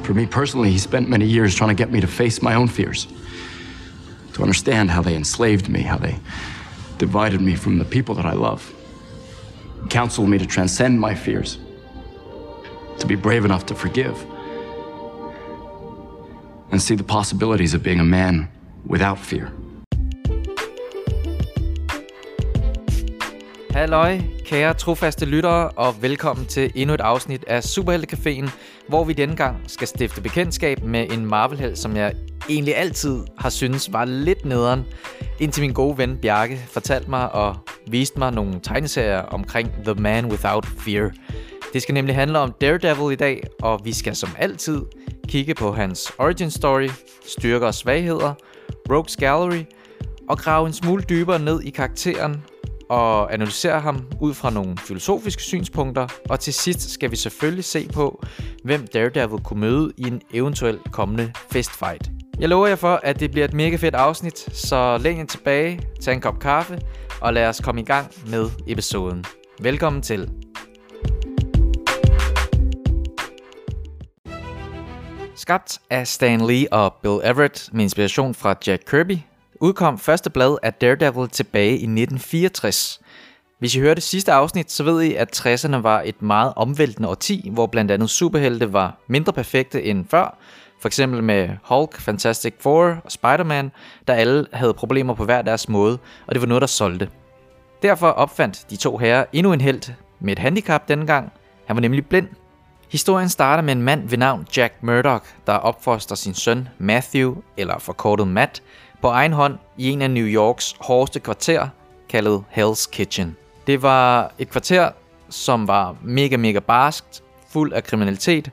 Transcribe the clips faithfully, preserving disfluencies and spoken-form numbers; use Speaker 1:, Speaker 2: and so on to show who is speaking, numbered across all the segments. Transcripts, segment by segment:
Speaker 1: For me personally, he spent many years trying to get me to face my own fears. To understand how they enslaved me, how they divided me from the people that I love. He counseled me to transcend my fears. To be brave enough to forgive. And see the possibilities of being a man without fear.
Speaker 2: Halløj, kære trofaste lyttere, og velkommen til endnu et afsnit af Superheltecaféen, hvor vi denne gang skal stifte bekendtskab med en Marvel-helt, som jeg egentlig altid har syntes var lidt nederen, indtil min gode ven Bjarke fortalte mig og viste mig nogle tegneserier omkring The Man Without Fear. Det skal nemlig handle om Daredevil i dag, og vi skal som altid kigge på hans origin story, styrker og svagheder, Rogues Gallery, og grave en smule dybere ned i karakteren og analysere ham ud fra nogle filosofiske synspunkter, og til sidst skal vi selvfølgelig se på, hvem Daredevil kunne møde i en eventuel kommende fistfight. Jeg lover jer for, at det bliver et mega fedt afsnit, så læn jer tilbage, tag en kop kaffe, og lad os komme i gang med episoden. Velkommen til. Skabt af Stan Lee og Bill Everett med inspiration fra Jack Kirby, udkom første blad af Daredevil tilbage i nitten fireogtres. Hvis I hørte det sidste afsnit, så ved I, at tresserne var et meget omvæltende årti, hvor blandt andet superhelte var mindre perfekte end før. For eksempel med Hulk, Fantastic Four og Spider-Man, der alle havde problemer på hver deres måde, og det var noget, der solgte. Derfor opfandt de to herrer endnu en helt med et handicap denne gang. Han var nemlig blind. Historien starter med en mand ved navn Jack Murdock, der opfostrer sin søn Matthew, eller forkortet Matt, på egen hånd i en af New Yorks hårdeste kvarter, kaldet Hell's Kitchen. Det var et kvarter, som var mega, mega barskt, fuld af kriminalitet,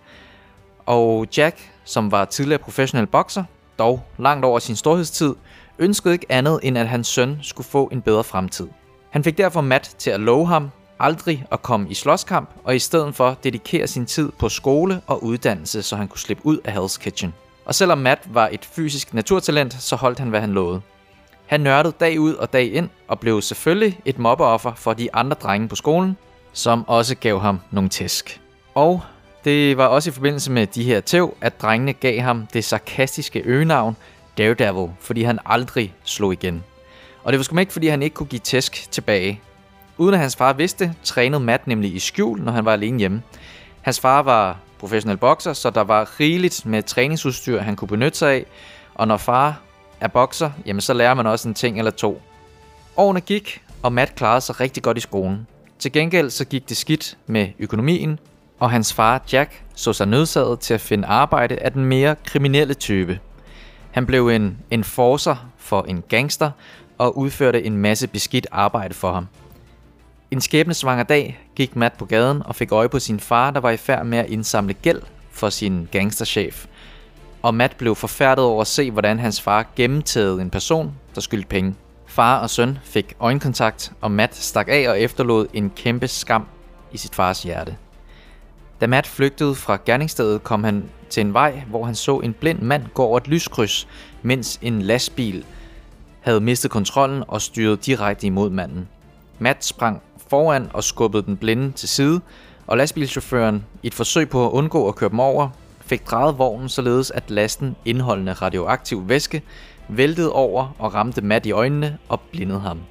Speaker 2: og Jack, som var tidligere professionel bokser, dog langt over sin storhedstid, ønskede ikke andet end at hans søn skulle få en bedre fremtid. Han fik derfor Matt til at love ham aldrig at komme i slåskamp, og i stedet for dedikere sin tid på skole og uddannelse, så han kunne slippe ud af Hell's Kitchen. Og selvom Matt var et fysisk naturtalent, så holdt han, hvad han lovede. Han nørdede dag ud og dag ind, og blev selvfølgelig et mobbeoffer for de andre drenge på skolen, som også gav ham nogle tæsk. Og det var også i forbindelse med de her tæv, at drengene gav ham det sarkastiske øgenavn Daredevil, fordi han aldrig slog igen. Og det var sgu ikke, fordi han ikke kunne give tæsk tilbage. Uden at hans far vidste, trænede Matt nemlig i skjul, når han var alene hjemme. Hans far var professionel bokser, så der var rigeligt med træningsudstyr, han kunne benytte sig af. Og når far er bokser, jamen så lærer man også en ting eller to. Årene gik, og Matt klarede sig rigtig godt i skolen. Til gengæld så gik det skidt med økonomien, og hans far Jack så sig nødsaget til at finde arbejde af den mere kriminelle type. Han blev en enforcer for en gangster og udførte en masse beskidt arbejde for ham. En skæbnesvanger dag gik Matt på gaden og fik øje på sin far, der var i færd med at indsamle gæld for sin gangsterchef. Og Matt blev forfærdet over at se, hvordan hans far gennemtagede en person, der skyldte penge. Far og søn fik øjenkontakt, og Matt stak af og efterlod en kæmpe skam i sit fars hjerte. Da Matt flygtede fra gerningsstedet, kom han til en vej, hvor han så en blind mand gå over et lyskryds, mens en lastbil havde mistet kontrollen og styrede direkte imod manden. Matt sprang foran og skubbede den blinde til side, og lastbilchaufføren, i et forsøg på at undgå at køre dem over, fik drejet vognen således, at lasten indeholdende radioaktiv væske væltede over og ramte Matt i øjnene og blindede ham.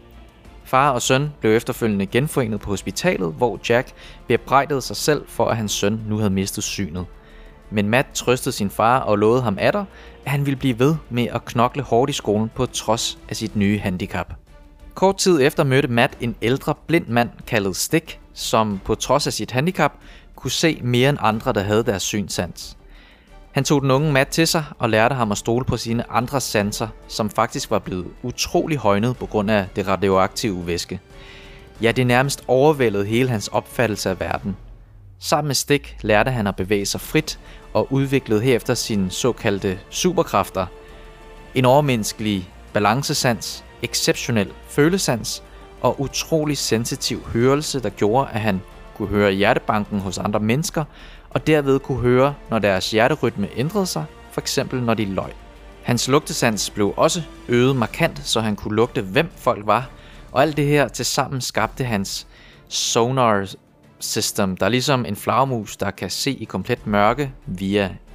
Speaker 2: Far og søn blev efterfølgende genforenet på hospitalet, hvor Jack bebrejdede sig selv for, at hans søn nu havde mistet synet. Men Matt trøstede sin far og lovede ham atter, at han ville blive ved med at knokle hårdt i skolen på trods af sit nye handicap. Kort tid efter mødte Matt en ældre blind mand kaldet Stick, som på trods af sit handicap kunne se mere end andre, der havde deres synsans. Han tog den unge Matt til sig og lærte ham at stole på sine andre sanser, som faktisk var blevet utrolig højnet på grund af det radioaktive væske. Ja, det nærmest overvældede hele hans opfattelse af verden. Sammen med Stick lærte han at bevæge sig frit og udviklede herefter sine såkaldte superkræfter. En overmenneskelig balancesans, exceptionel følesans og utrolig sensitiv hørelse, der gjorde, at han kunne høre hjertebanken hos andre mennesker, og derved kunne høre, når deres hjerterytme ændrede sig, for eksempel når de løj. Hans lugtesans blev også øget markant, så han kunne lugte, hvem folk var, og alt det her tilsammen skabte hans sonar system, der er ligesom en flagermus, der kan se i komplet mørke via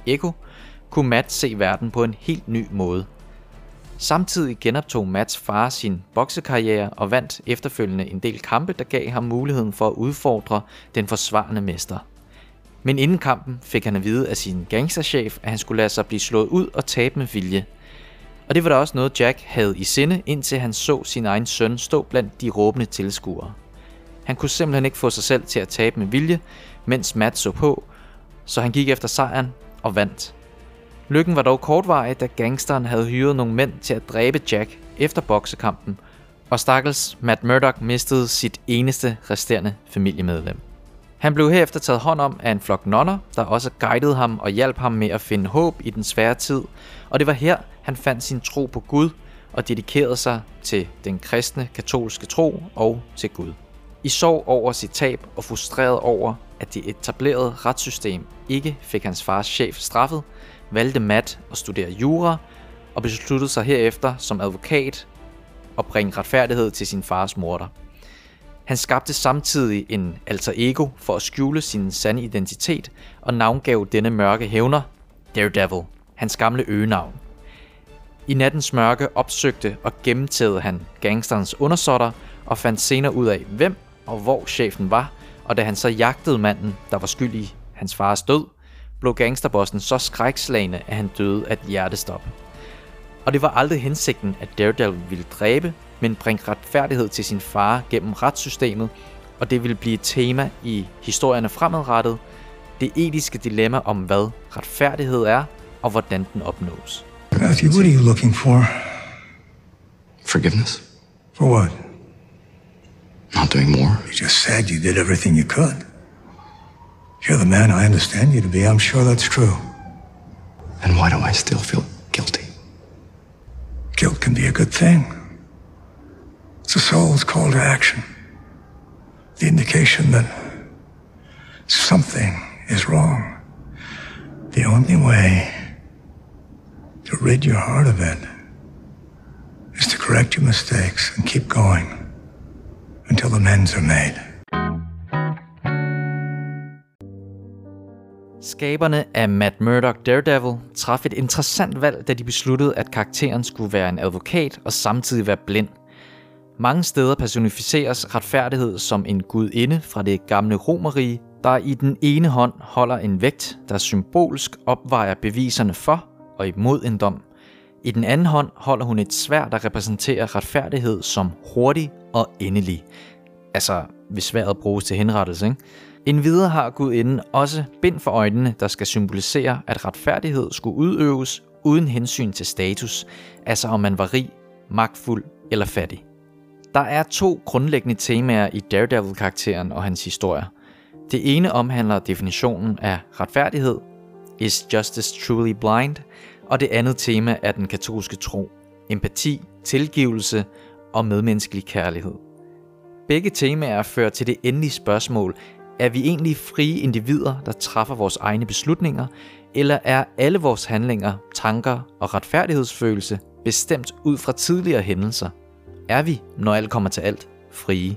Speaker 2: Echo, kunne Matt se verden på en helt ny måde. Samtidig genoptog Matts far sin boksekarriere og vandt efterfølgende en del kampe, der gav ham muligheden for at udfordre den forsvarende mester. Men inden kampen fik han at vide af sin gangsterchef, at han skulle lade sig blive slået ud og tabe med vilje. Og det var da også noget Jack havde i sinde, indtil han så sin egen søn stå blandt de råbende tilskuere. Han kunne simpelthen ikke få sig selv til at tabe med vilje, mens Matt så på, så han gik efter sejren og vandt. Lykken var dog kortvarig, da gangsteren havde hyret nogle mænd til at dræbe Jack efter boksekampen, og stakkels Matt Murdock mistede sit eneste resterende familiemedlem. Han blev herefter taget hånd om af en flok nonner, der også guidede ham og hjalp ham med at finde håb i den svære tid, og det var her, han fandt sin tro på Gud og dedikerede sig til den kristne katolske tro og til Gud. I sorg over sit tab og frustreret over, at det etablerede retssystem ikke fik hans fars chef straffet, valgte Matt at studere jura og besluttede sig herefter som advokat at bringe retfærdighed til sin fars morder. Han skabte samtidig en alter ego for at skjule sin sande identitet og navngav denne mørke hævner Daredevil, hans gamle øgenavn. I nattens mørke opsøgte og gennemtædede han gangsterens undersåtter og fandt senere ud af, hvem og hvor chefen var, og da han så jagtede manden, der var skyld i hans fars død, blev gangsterbossen så skrækslagne, at han døde af et hjertestop. Og det var aldrig hensigten, at Daredevil ville dræbe, men bringe retfærdighed til sin far gennem retssystemet, og det ville blive et tema i historierne fremadrettet, det etiske dilemma om hvad retfærdighed er, og hvordan den opnås.
Speaker 3: Matthew, what are you looking for?
Speaker 1: Forgiveness?
Speaker 3: For what?
Speaker 1: Not doing more.
Speaker 3: You just said you did everything you could. You're the man I understand you to be. I'm sure that's true.
Speaker 1: Then why do I still feel guilty?
Speaker 3: Guilt can be a good thing. It's a soul's call to action. The indication that something is wrong. The only way to rid your heart of it is to correct your mistakes and keep going until amends are made.
Speaker 2: Skaberne af Matt Murdock Daredevil traf et interessant valg, da de besluttede, at karakteren skulle være en advokat og samtidig være blind. Mange steder personificeres retfærdighed som en gudinde fra det gamle Romerrige, der i den ene hånd holder en vægt, der symbolsk opvejer beviserne for og imod en dom. I den anden hånd holder hun et sværd, der repræsenterer retfærdighed som hurtig og endelig. Altså, hvis sværdet bruges til henrettelse, ikke? Endvidere har gudinden også bind for øjnene, der skal symbolisere, at retfærdighed skulle udøves uden hensyn til status, altså om man var rig, magtfuld eller fattig. Der er to grundlæggende temaer i Daredevil-karakteren og hans historie. Det ene omhandler definitionen af retfærdighed, is justice truly blind, og det andet tema er den katolske tro, empati, tilgivelse og medmenneskelig kærlighed. Begge temaer fører til det endelige spørgsmål, er vi egentlig frie individer, der træffer vores egne beslutninger, eller er alle vores handlinger, tanker og retfærdighedsfølelse bestemt ud fra tidligere hændelser? Er vi, når alt kommer til alt, frie?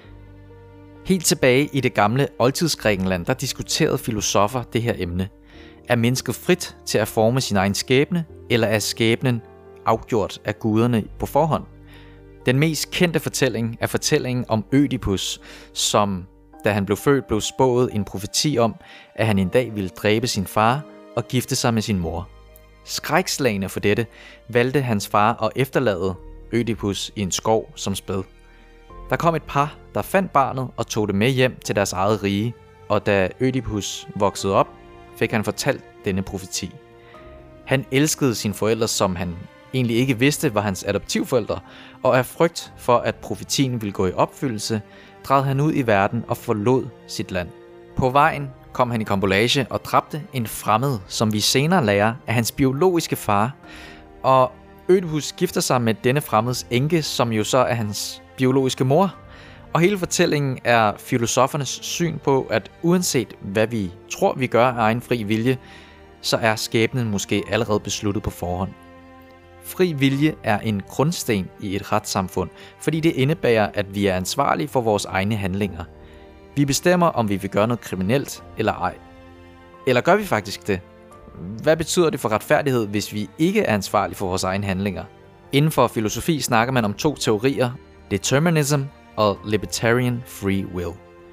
Speaker 2: Helt tilbage i det gamle oldtidsgrækenland, der diskuterede filosofer det her emne. Er mennesket frit til at forme sin egen skæbne, eller er skæbnen afgjort af guderne på forhånd? Den mest kendte fortælling er fortællingen om Ødipus, som da han blev født blev spået en profeti om, at han en dag ville dræbe sin far og gifte sig med sin mor. Skrækslagne for dette valgte hans far at efterlade Ødipus i en skov som spæd. Der kom et par, der fandt barnet og tog det med hjem til deres eget rige, og da Ødipus voksede op, fik han fortalt denne profeti. Han elskede sine forældre, som han egentlig ikke vidste var hans adoptivforældre, og af frygt for, at profetien ville gå i opfyldelse, drejede han ud i verden og forlod sit land. På vejen kom han i karambolage og dræbte en fremmed, som vi senere lærer af hans biologiske far, og Ødipus gifter sig med denne fremmeds enke, som jo så er hans biologiske mor. Og hele fortællingen er filosofernes syn på, at uanset hvad vi tror, vi gør af egen fri vilje, så er skæbnen måske allerede besluttet på forhånd. Fri vilje er en grundsten i et retssamfund, fordi det indebærer, at vi er ansvarlige for vores egne handlinger. Vi bestemmer, om vi vil gøre noget kriminelt eller ej. Eller gør vi faktisk det? hvad betyder det for retfærdighed, hvis vi ikke er ansvarlige for vores egne handlinger? Inden for filosofi snakker man om to teorier, determinism og libertarian free will.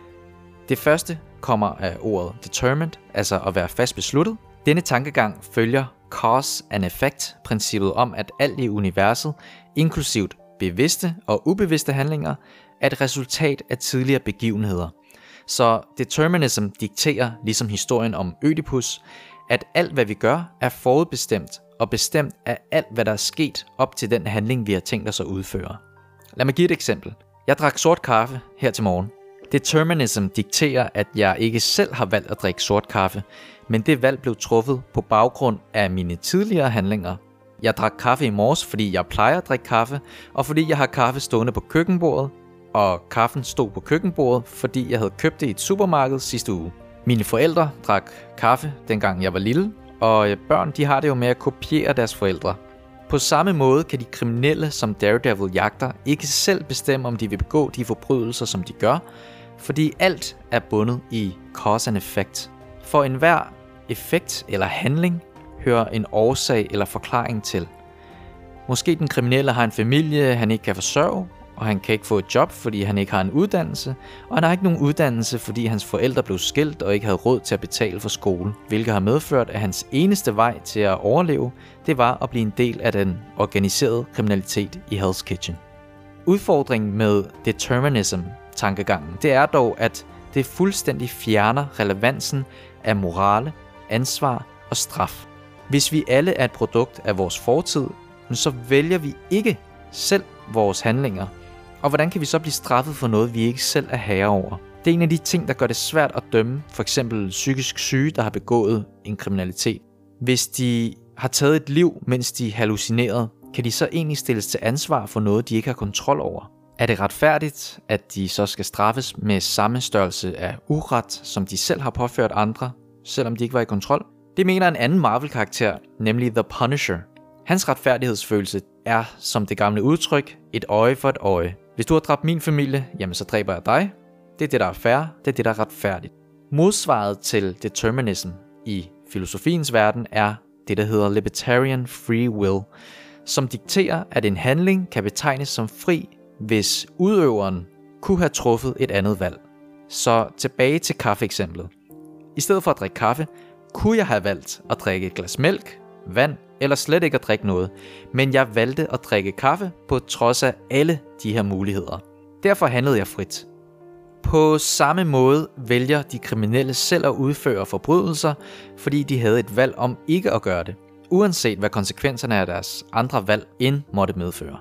Speaker 2: Det første kommer af ordet determined, altså at være fast besluttet. Denne tankegang følger cause and effect-princippet om, at alt i universet, inklusivt bevidste og ubevidste handlinger, er et resultat af tidligere begivenheder. Så determinism dikterer, ligesom historien om Ødipus, at alt hvad vi gør er forudbestemt og bestemt af alt hvad der er sket op til den handling vi har tænkt os at udføre. Lad mig give et eksempel. Jeg drak sort kaffe her til morgen. Determinism dikterer, at jeg ikke selv har valgt at drikke sort kaffe, men det valg blev truffet på baggrund af mine tidligere handlinger. Jeg drak kaffe i morges, fordi jeg plejer at drikke kaffe, og fordi jeg har kaffe stående på køkkenbordet, og kaffen stod på køkkenbordet, fordi jeg havde købt det i et supermarked sidste uge. Mine forældre drak kaffe, dengang jeg var lille, og børn de har det jo med at kopiere deres forældre. På samme måde kan de kriminelle, som Daredevil jagter, ikke selv bestemme, om de vil begå de forbrydelser, som de gør, fordi alt er bundet i cause and effect. For enhver effekt eller handling hører en årsag eller forklaring til. Måske den kriminelle har en familie, han ikke kan forsørge, og han kan ikke få et job, fordi han ikke har en uddannelse, og han har ikke nogen uddannelse, fordi hans forældre blev skilt og ikke havde råd til at betale for skole, hvilket har medført, at hans eneste vej til at overleve, det var at blive en del af den organiserede kriminalitet i Hell's Kitchen. Udfordringen med determinism-tankegangen, det er dog, at det fuldstændig fjerner relevansen af morale, ansvar og straf. Hvis vi alle er et produkt af vores fortid, så vælger vi ikke selv vores handlinger. Og hvordan kan vi så blive straffet for noget, vi ikke selv er herre over? Det er en af de ting, der gør det svært at dømme for eksempel psykisk syge, der har begået en kriminalitet. Hvis de har taget et liv, mens de hallucinerede, kan de så egentlig stilles til ansvar for noget, de ikke har kontrol over? Er det retfærdigt, at de så skal straffes med samme størrelse af uret, som de selv har påført andre, selvom de ikke var i kontrol? Det mener en anden Marvel-karakter, nemlig The Punisher. Hans retfærdighedsfølelse er, som det gamle udtryk, et øje for et øje. Hvis du har dræbt min familie, jamen så dræber jeg dig. Det er det, der er fair. Det er det, der er retfærdigt. Modsvaret til determinism i filosofiens verden er det, der hedder libertarian free will, som dikterer, at en handling kan betegnes som fri, hvis udøveren kunne have truffet et andet valg. Så tilbage til kaffeeksemplet. I stedet for at drikke kaffe, kunne jeg have valgt at drikke et glas mælk, vand eller slet ikke at drikke noget, men jeg valgte at drikke kaffe på trods af alle de her muligheder. Derfor handlede jeg frit. På samme måde vælger de kriminelle selv at udføre forbrydelser, fordi de havde et valg om ikke at gøre det, uanset hvad konsekvenserne af deres andre valg end måtte medføre.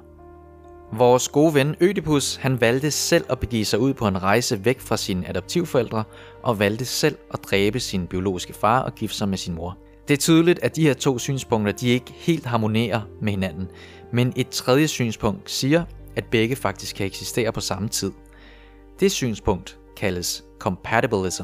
Speaker 2: Vores gode ven Ødipus, han valgte selv at begive sig ud på en rejse væk fra sine adoptivforældre, og valgte selv at dræbe sin biologiske far og gifte sig med sin mor. Det er tydeligt, at de her to synspunkter de ikke helt harmonerer med hinanden, men et tredje synspunkt siger, at begge faktisk kan eksistere på samme tid. Det synspunkt kaldes compatibilism,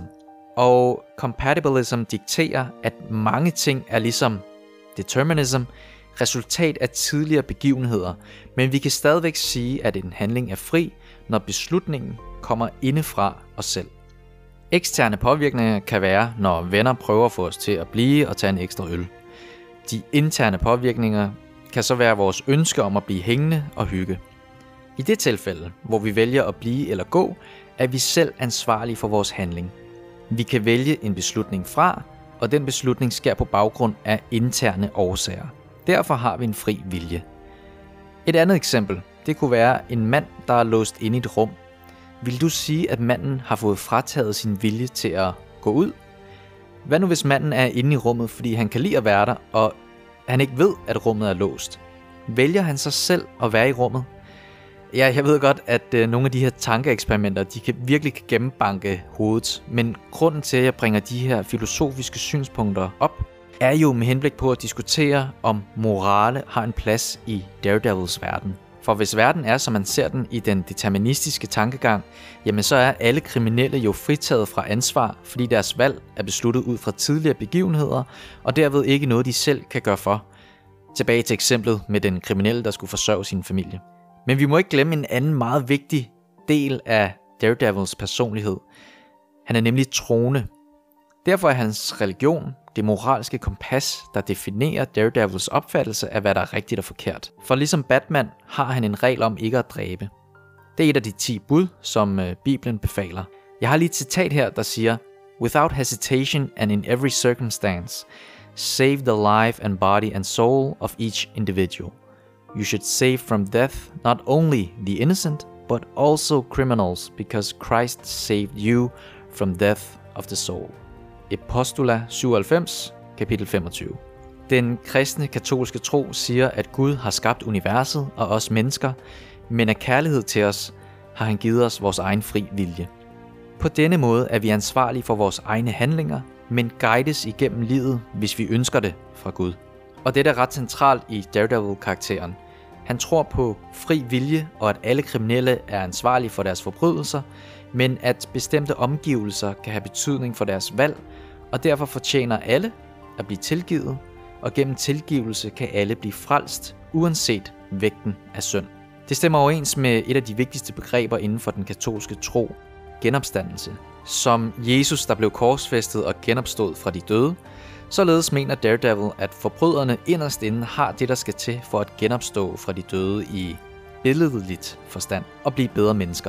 Speaker 2: og compatibilism dikterer, at mange ting er ligesom determinism, resultat af tidligere begivenheder, men vi kan stadigvæk sige, at en handling er fri, når beslutningen kommer indefra os selv. Eksterne påvirkninger kan være, når venner prøver at få os til at blive og tage en ekstra øl. De interne påvirkninger kan så være vores ønske om at blive hængende og hygge. I det tilfælde, hvor vi vælger at blive eller gå, er vi selv ansvarlige for vores handling. Vi kan vælge en beslutning fra, og den beslutning sker på baggrund af interne årsager. Derfor har vi en fri vilje. Et andet eksempel, det kunne være en mand, der er låst inde i et rum. Vil du sige, at manden har fået frataget sin vilje til at gå ud? Hvad nu hvis manden er inde i rummet, fordi han kan lide at være der, og han ikke ved, at rummet er låst? Vælger han sig selv at være i rummet? Ja, jeg ved godt, at øh, nogle af de her tankeeksperimenter, de kan virkelig kan gennembanke hovedet. Men grunden til, at jeg bringer de her filosofiske synspunkter op, er jo med henblik på at diskutere, om morale har en plads i Daredevils verden. For hvis verden er, som man ser den i den deterministiske tankegang, jamen så er alle kriminelle jo fritaget fra ansvar, fordi deres valg er besluttet ud fra tidligere begivenheder, og derved ikke noget, de selv kan gøre for. Tilbage til eksemplet med den kriminelle, der skulle forsørge sin familie. Men vi må ikke glemme en anden meget vigtig del af Daredevils personlighed. Han er nemlig troende. Derfor er hans religion det moralske kompas, der definerer Daredevils opfattelse af, hvad der er rigtigt og forkert. For ligesom Batman har han en regel om ikke at dræbe. Det er et af de ti bud, som øh, Bibelen befaler. Jeg har lige et citat her, der siger: "Without hesitation and in every circumstance, save the life and body and soul of each individual. You should save from death not only the innocent, but also criminals, because Christ saved you from death of the soul." Epostola syvoghalvfems, kapitel femogtyve. Den kristne katolske tro siger, at Gud har skabt universet og os mennesker, men af kærlighed til os har han givet os vores egen fri vilje. På denne måde er vi ansvarlige for vores egne handlinger, men guides igennem livet, hvis vi ønsker det fra Gud. Og det er ret centralt i Daredevil-karakteren. Han tror på fri vilje, og at alle kriminelle er ansvarlige for deres forbrydelser, men at bestemte omgivelser kan have betydning for deres valg, og derfor fortjener alle at blive tilgivet, og gennem tilgivelse kan alle blive frelst, uanset vægten af synd. Det stemmer overens med et af de vigtigste begreber inden for den katolske tro, genopstandelse. Som Jesus, der blev korsfæstet og genopstod fra de døde, således mener Daredevil, at forbryderne inderst inde har det, der skal til for at genopstå fra de døde i billedligt forstand og blive bedre mennesker.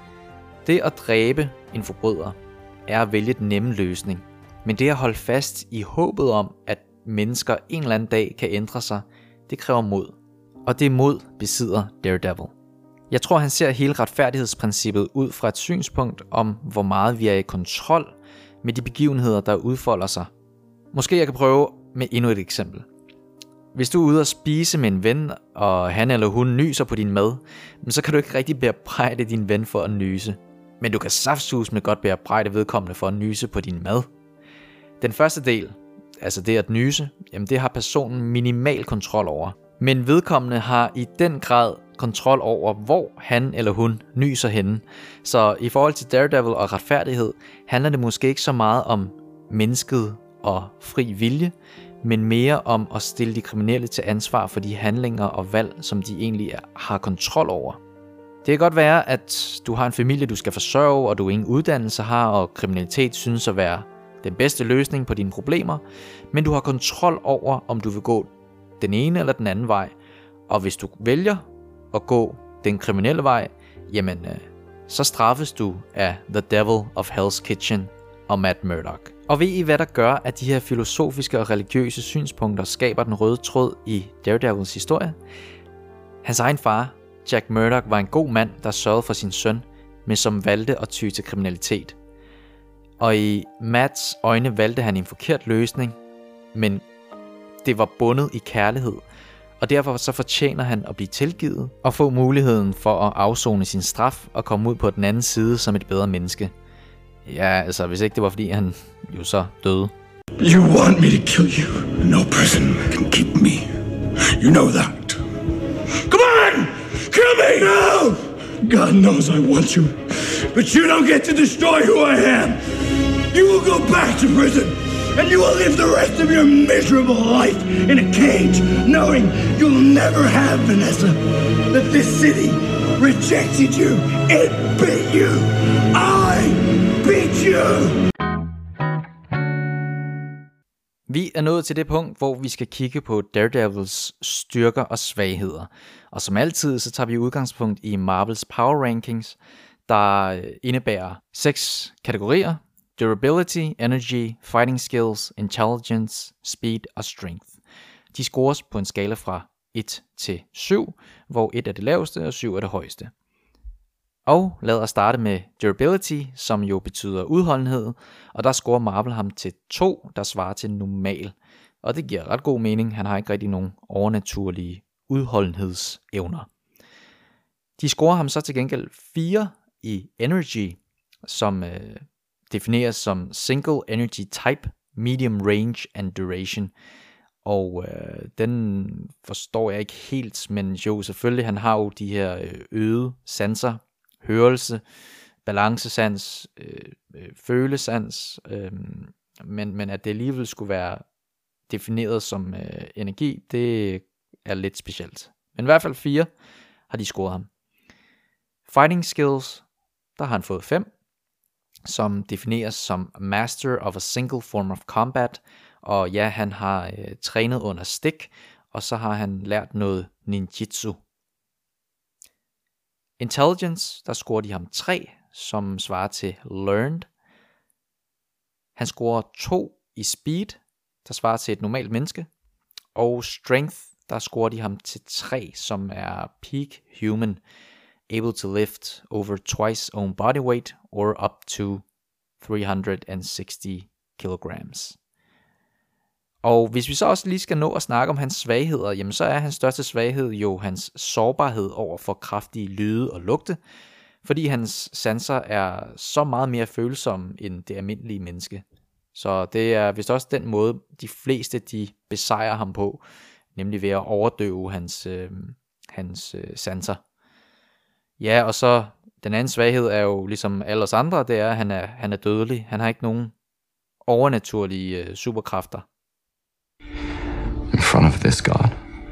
Speaker 2: Det at dræbe en forbryder er at vælge den nemme løsning, men det at holde fast i håbet om, at mennesker en eller anden dag kan ændre sig, det kræver mod. Og det mod besidder Daredevil. Jeg tror, han ser hele retfærdighedsprincippet ud fra et synspunkt om, hvor meget vi er i kontrol med de begivenheder, der udfolder sig. Måske jeg kan prøve med endnu et eksempel. Hvis du er ude at spise med en ven, og han eller hun nyser på din mad, så kan du ikke rigtig bearbejde din ven for at nyse. Men du kan saftsus med godt bearbejde vedkommende for at nyse på din mad. Den første del, altså det at nyse, jamen det har personen minimal kontrol over. Men vedkommende har i den grad kontrol over, hvor han eller hun nyser henne. Så i forhold til Daredevil og retfærdighed, handler det måske ikke så meget om mennesket og fri vilje, men mere om at stille de kriminelle til ansvar for de handlinger og valg, som de egentlig har kontrol over. Det kan godt være, at du har en familie, du skal forsørge, og du ingen uddannelse har, og kriminalitet synes at være den bedste løsning på dine problemer, men du har kontrol over, om du vil gå den ene eller den anden vej. Og hvis du vælger at gå den kriminelle vej, jamen så straffes du af The Devil of Hell's Kitchen og Matt Murdock. Og ved I, hvad der gør, at de her filosofiske og religiøse synspunkter skaber den røde tråd i Daredevils historie? Hans egen far, Jack Murdock, var en god mand, der sørgede for sin søn, men som valgte at ty til kriminalitet. Og i Matts øjne valgte han en forkert løsning, men det var bundet i kærlighed, og derfor så fortjener han at blive tilgivet og få muligheden for at afsone sin straf og komme ud på den anden side som et bedre menneske. Ja, altså hvis ikke det var fordi han jo så døde.
Speaker 3: You want me to kill you? No prison can keep me. You know that. Come on! Kill me! No! God knows I want you. But you don't get to destroy who I am. You will go back to prison. And you will live the rest of your miserable life in a cage, knowing you'll never have Vanessa. That this city rejected you. It beat you. I beat you.
Speaker 2: Vi er nået til det punkt, hvor vi skal kigge på Daredevils styrker og svagheder. Og som altid, så tager vi udgangspunkt i Marvels Power Rankings, der indebærer seks kategorier: durability, energy, fighting skills, intelligence, speed og strength. De scores på en skala fra et til syv, hvor et er det laveste og syv er det højeste. Og lad os starte med durability, som jo betyder udholdenhed, og der scorer Marvel ham til to, der svarer til normal. Og det giver ret god mening, han har ikke rigtig nogen overnaturlige udholdenhedsevner. De scorer ham så til gengæld fire i energy, som øh, defineres som single energy type, medium range and duration. Og øh, den forstår jeg ikke helt, men jo selvfølgelig, han har jo de her øgede sanser, hørelse, balancesans, øh, følesans, øh, men, men at det alligevel skulle være defineret som øh, energi, det er lidt specielt. Men i hvert fald fire har de scoret ham. Fighting skills, der har han fået fem. som defineres som Master of a Single Form of Combat, og ja, han har øh, trænet under Stick, og så har han lært noget ninjitsu. Intelligence, der scorer de ham tre, som svarer til Learned. Han scorer to i Speed, der svarer til et normalt menneske. Og Strength, der scorer de ham til tre, som er Peak Human, able to lift over twice own body weight or up to three hundred sixty kilograms. Og hvis vi så også lige skal nå at snakke om hans svagheder, jamen så er hans største svaghed jo hans sårbarhed over for kraftige lyde og lugte, fordi hans sanser er så meget mere følsomme end det almindelige menneske. Så det er vist også den måde, de fleste de besejrer ham på, nemlig ved at overdøve hans, øh, hans øh, sanser. Ja, og så den anden svaghed er jo ligesom alle os andre, det er, at han er, han er dødelig. Han har ikke nogen overnaturlige øh, superkræfter.
Speaker 1: In front of this God,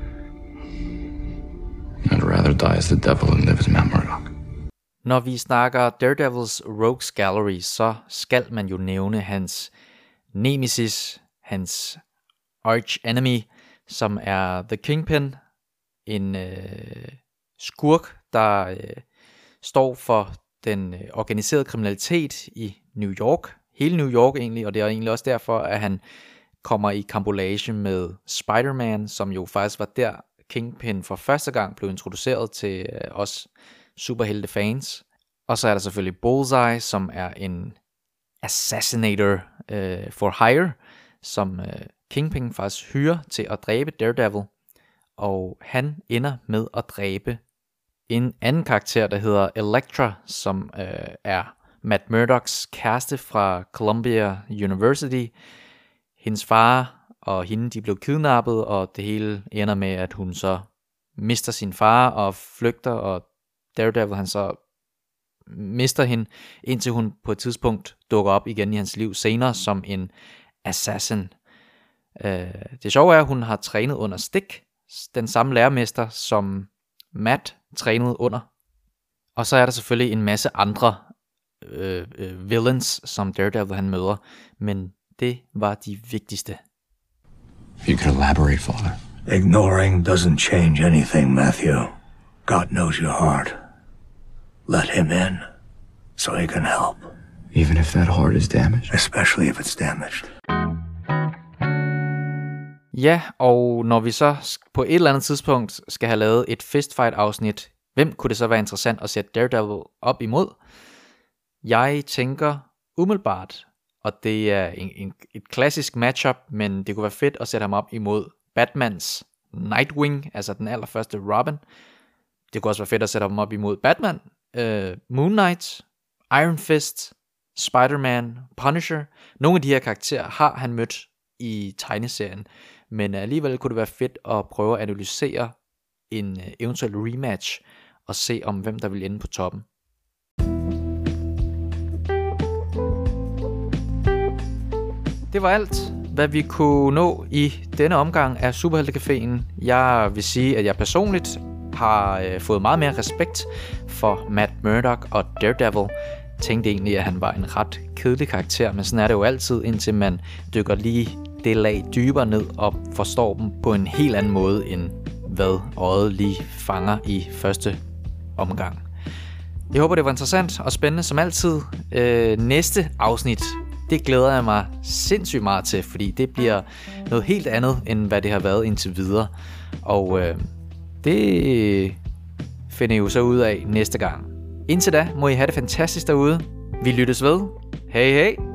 Speaker 1: I'd rather die as the devil than live as Matt Murdock.
Speaker 2: Når vi snakker Daredevils Rogues Gallery, så skal man jo nævne hans nemesis, hans arch enemy, som er The Kingpin, en øh, skurk, der øh, står for den øh, organiserede kriminalitet i New York, hele New York egentlig, og det er egentlig også derfor, at han kommer i kampolage med Spider-Man, som jo faktisk var der Kingpin for første gang blev introduceret til øh, os superhelte fans. Og så er der selvfølgelig Bullseye, som er en assassinator øh, for hire, som øh, Kingpin faktisk hyrer til at dræbe Daredevil. Og han ender med at dræbe en anden karakter, der hedder Elektra, som øh, er Matt Murdocks kæreste fra Columbia University. Hendes far og hende, de blev kidnappet, og det hele ender med, at hun så mister sin far og flygter, og Daredevil han så mister hende, indtil hun på et tidspunkt dukker op igen i hans liv senere som en assassin. Øh, det sjove er, at hun har trænet under Stick, den samme lærermester, som Matt trænede under. Og så er der selvfølgelig en masse andre øh, øh, villains, som Daredevil han møder, men det var de vigtigste.
Speaker 1: You could elaborate, Father.
Speaker 3: Ignoring doesn't change anything, Matthew. God knows your heart. Let him in, so he can help.
Speaker 1: Even if that heart is damaged?
Speaker 3: Especially if it's damaged.
Speaker 2: Ja, og når vi så på et eller andet tidspunkt skal have lavet et fistfight-afsnit, hvem kunne det så være interessant at sætte Daredevil op imod? Jeg tænker umiddelbart, og det er en, en, et klassisk matchup, men det kunne være fedt at sætte ham op imod Batmans Nightwing, altså den allerførste Robin. Det kunne også være fedt at sætte ham op imod Batman, øh, Moon Knight, Iron Fist, Spider-Man, Punisher. Nogle af de her karakterer har han mødt i tegneserien, men alligevel kunne det være fedt at prøve at analysere en eventuel rematch og se om hvem der vil ende på toppen. Det var alt, hvad vi kunne nå i denne omgang af Superheltecaféen. Jeg vil sige, at jeg personligt har øh, fået meget mere respekt for Matt Murdock og Daredevil. Tænkte egentlig, at han var en ret kedelig karakter, men sådan er det jo altid, indtil man dykker lige det lag dybere ned og forstår dem på en helt anden måde, end hvad øjet lige fanger i første omgang. Jeg håber, det var interessant og spændende som altid. Øh, næste afsnit, det glæder jeg mig sindssygt meget til, fordi det bliver noget helt andet, end hvad det har været indtil videre. Og øh, det finder I jo så ud af næste gang. Indtil da må I have det fantastisk derude. Vi lyttes ved. Hej hej!